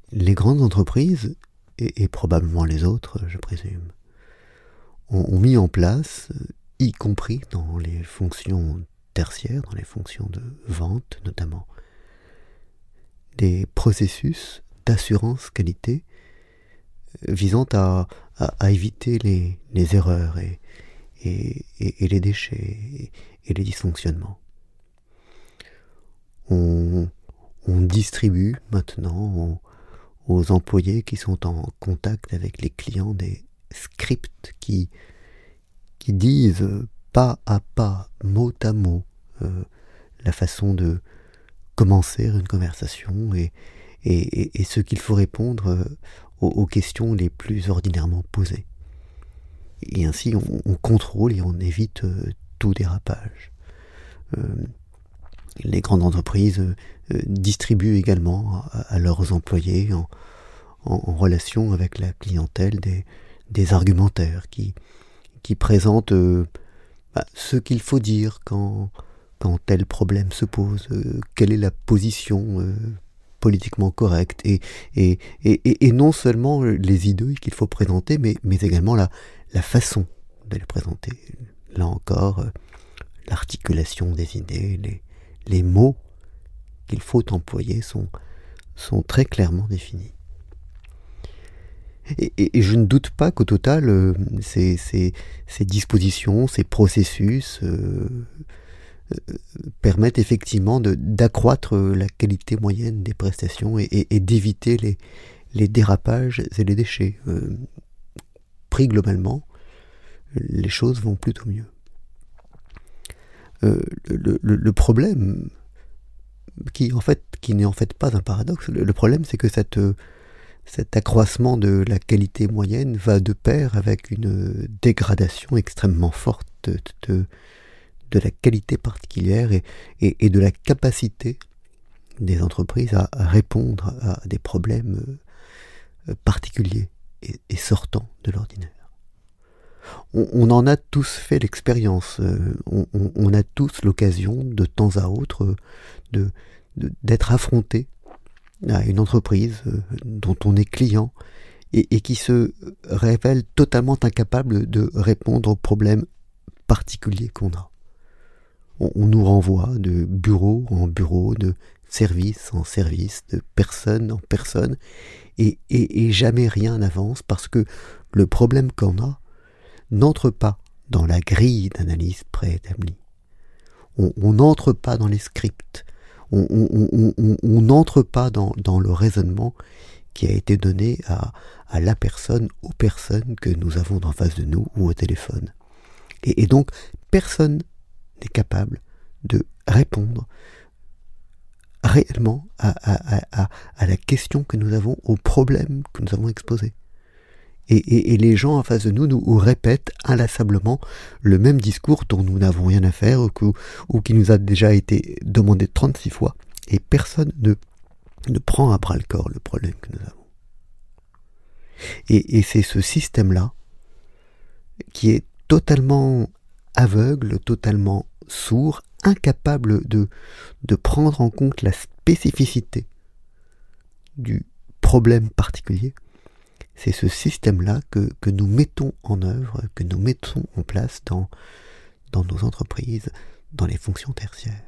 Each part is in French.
Les grandes entreprises, et probablement les autres, je présume, ont mis en place, y compris dans les fonctions tertiaires, dans les fonctions de vente notamment, des processus d'assurance qualité visant à éviter les erreurs et les déchets et les dysfonctionnements. On distribue maintenant aux employés qui sont en contact avec les clients des scripts qui disent pas à pas, mot à mot, la façon de commencer une conversation et ce qu'il faut répondre aux questions les plus ordinairement posées. Et ainsi, on contrôle et on évite tout dérapage. Les grandes entreprises distribuent également à leurs employés en relation avec la clientèle des argumentaires qui présentent ce qu'il faut dire quand tel problème se pose, quelle est la position politiquement correcte et non seulement les idées qu'il faut présenter, mais également la façon de les présenter. Là encore, l'articulation des idées, les mots qu'il faut employer sont très clairement définis. Et je ne doute pas qu'au total, ces dispositions, ces processus permettent effectivement d'accroître la qualité moyenne des prestations et d'éviter les dérapages et les déchets. Pris globalement, les choses vont plutôt mieux. Le problème, qui n'est en fait pas un paradoxe, le problème c'est que cet accroissement de la qualité moyenne va de pair avec une dégradation extrêmement forte de la qualité particulière et de la capacité des entreprises à répondre à des problèmes particuliers et sortants de l'ordinaire. On en a tous fait l'expérience, on a tous l'occasion de temps à autre d'être affronté à une entreprise dont on est client et qui se révèle totalement incapable de répondre aux problèmes particuliers qu'on a. On nous renvoie de bureau en bureau, de service en service, de personne en personne, et jamais rien n'avance parce que le problème qu'on a n'entre pas dans la grille d'analyse préétablie. On n'entre pas dans les scripts, on n'entre pas dans le raisonnement qui a été donné à la personne, aux personnes que nous avons en face de nous ou au téléphone. Et donc, personne n'est capable de répondre réellement à la question que nous avons, au problème que nous avons exposé. Et les gens en face de nous répètent inlassablement le même discours dont nous n'avons rien à faire ou qui nous a déjà été demandé 36 fois. Et personne ne prend à bras le corps le problème que nous avons. Et c'est ce système-là qui est totalement aveugle, totalement sourd, incapable de prendre en compte la spécificité du problème particulier. C'est ce système-là que nous mettons en œuvre, que nous mettons en place dans nos entreprises, dans les fonctions tertiaires.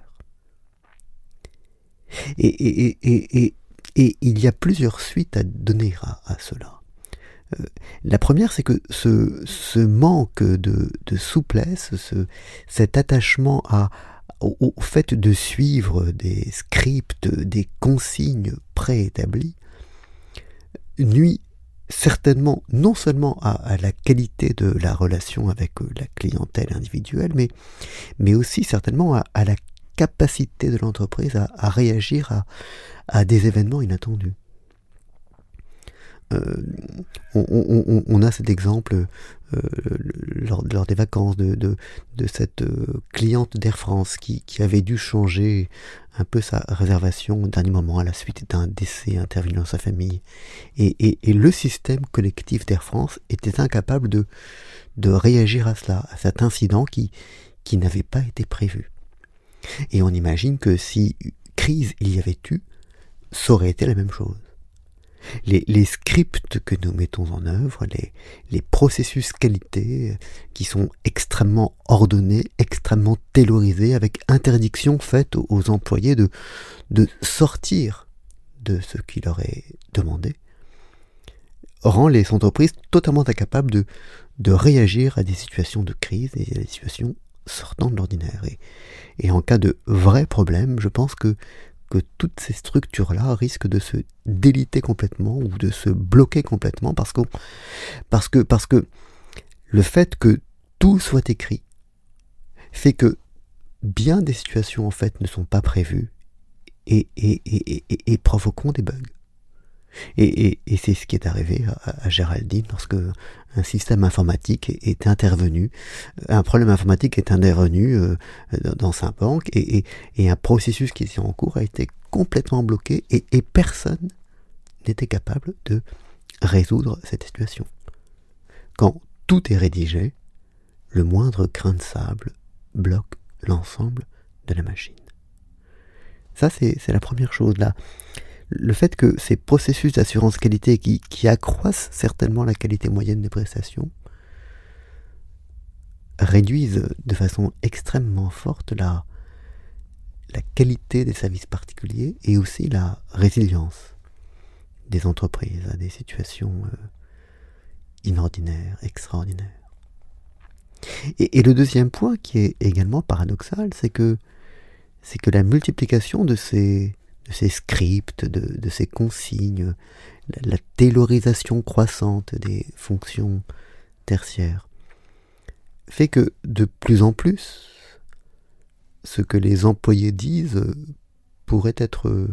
Et il y a plusieurs suites à donner à cela. La première, c'est que ce manque de souplesse, cet attachement au fait de suivre des scripts, des consignes préétablies, nuit certainement non seulement à la qualité de la relation avec la clientèle individuelle, mais aussi certainement à la capacité de l'entreprise à réagir à des événements inattendus. On a cet exemple lors des vacances de cette cliente d'Air France qui avait dû changer un peu sa réservation au dernier moment à la suite d'un décès intervenu dans sa famille. Et le système collectif d'Air France était incapable de réagir à cela, à cet incident qui n'avait pas été prévu. Et on imagine que si crise il y avait eu, ça aurait été la même chose. Les scripts que nous mettons en œuvre, les processus qualité qui sont extrêmement ordonnés, extrêmement taylorisés, avec interdiction faite aux employés de sortir de ce qui leur est demandé, rend les entreprises totalement incapables de réagir à des situations de crise et à des situations sortant de l'ordinaire. Et en cas de vrai problème, je pense que toutes ces structures-là risquent de se déliter complètement ou de se bloquer complètement parce que le fait que tout soit écrit fait que bien des situations en fait ne sont pas prévues et provoqueront des bugs. Et c'est ce qui est arrivé à Géraldine lorsque un système informatique est intervenu, un problème informatique est intervenu dans sa banque et un processus qui était en cours a été complètement bloqué et personne n'était capable de résoudre cette situation. Quand tout est rédigé, le moindre grain de sable bloque l'ensemble de la machine. Ça, c'est la première chose là. Le fait que ces processus d'assurance qualité qui accroissent certainement la qualité moyenne des prestations réduisent de façon extrêmement forte la qualité des services particuliers et aussi la résilience des entreprises à des situations inordinaires, extraordinaires. Et le deuxième point qui est également paradoxal, c'est que la multiplication de ces scripts, de ces consignes, la taylorisation croissante des fonctions tertiaires, fait que de plus en plus, ce que les employés disent pourrait être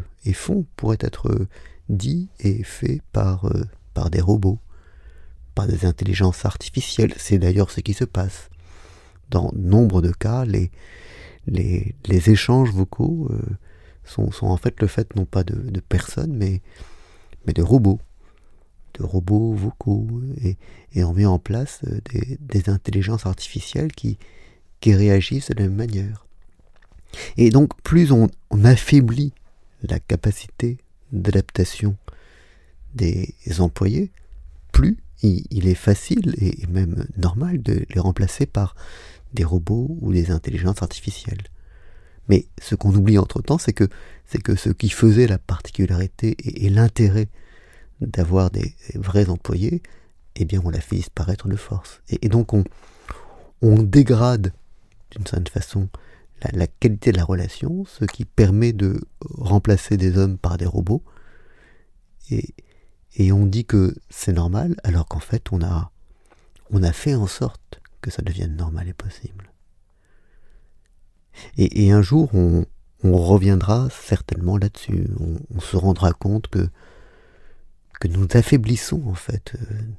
dit et fait par des robots, par des intelligences artificielles. C'est d'ailleurs ce qui se passe. Dans nombre de cas, les échanges vocaux sont en fait le fait non pas de personnes, mais de robots vocaux, et on met en place des intelligences artificielles qui réagissent de la même manière. Et donc plus on affaiblit la capacité d'adaptation des employés, plus il est facile et même normal de les remplacer par des robots ou des intelligences artificielles. Mais ce qu'on oublie entre-temps, c'est que ce qui faisait la particularité et l'intérêt d'avoir des vrais employés, eh bien on l'a fait disparaître de force. Et donc on dégrade d'une certaine façon la qualité de la relation, ce qui permet de remplacer des hommes par des robots. Et on dit que c'est normal, alors qu'en fait on a fait en sorte que ça devienne normal et possible. Et un jour, on reviendra certainement là-dessus. On se rendra compte que nous affaiblissons en fait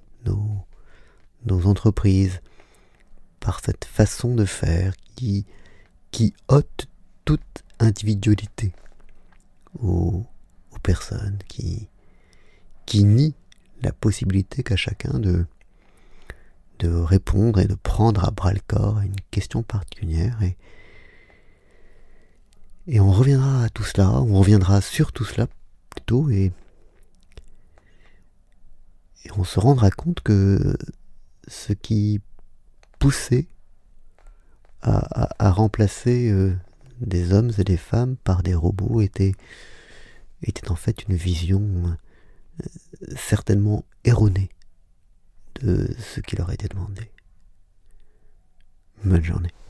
nos entreprises par cette façon de faire qui ôte toute individualité aux personnes, qui nie la possibilité qu'a chacun de répondre et de prendre à bras le corps à une question particulière. Et on reviendra à tout cela, on reviendra sur tout cela plutôt, et on se rendra compte que ce qui poussait à remplacer des hommes et des femmes par des robots était en fait une vision certainement erronée de ce qui leur était demandé. Bonne journée.